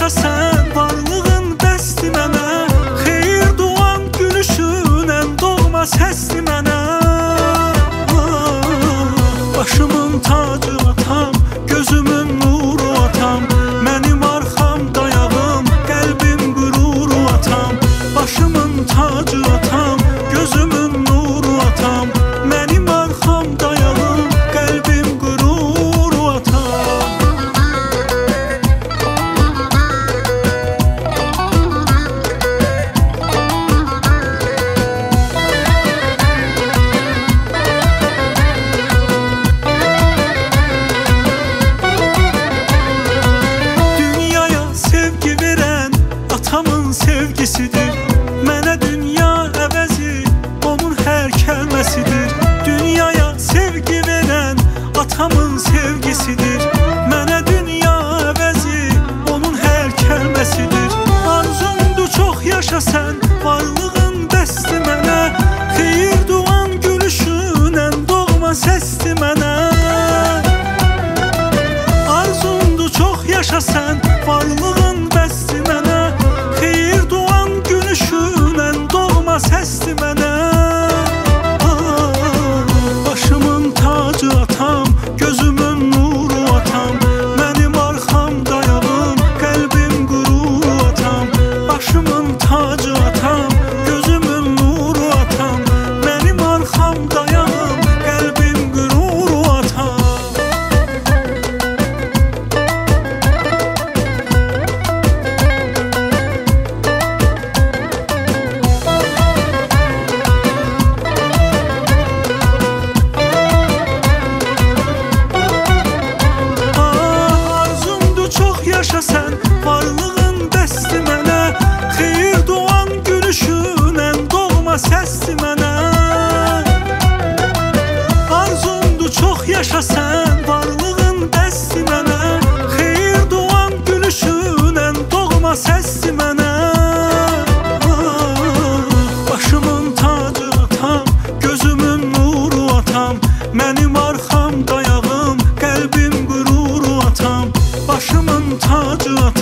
yaşasan, varlığın bəsdir mənə. Xeyir duan gülüşünən doğma səsdir mənə. Başımın tacı atam, gözümün nuru atam, mənim arxam dayağım, qəlbim qüruru atam. Başımın tacı atam, gözümün nuru atam, mənim arxam dayağım, qəlbim qüruru atam. Dünyaya sevgi verən atamın sevgisidir. Mənə dünya əvəzi onun hər kəlməsidir. Dünyaya sevgi verən atamın sevgisidir. Mənə dünya əvəzi onun hər kəlməsidir. Arzumdur çox yaşasan, varlığın bəsdir mənə. Xeyir duan gülüşünən doğma səsdir mənə. Arzumdur çox yaşasan, varlığın bəsdir mənə. Xeyir duan gülüşünən doğma səsdir mənə. Başımın tacı atam, gözümün nuru atam, mənim arxam dayağım, qəlbim qüruru atam. Başımın tacı atam, gözümün nuru atam, mənim arxam dayağım, qəlbim qüruru atam. Arzumdur çox yaşasan, varlığın bəsdir mənə. Xeyir duan gülüşünən doğma səsdir mənə. Arzumdur çox yaşasan, varlığın bəsdir mənə. Xeyir duan gülüşünən doğma səsdir mənə. Başımın tacı atam, gözümün nuru atam, mənim arxam dayağım, qəlbim qüruru atam. Başımın tacı atam,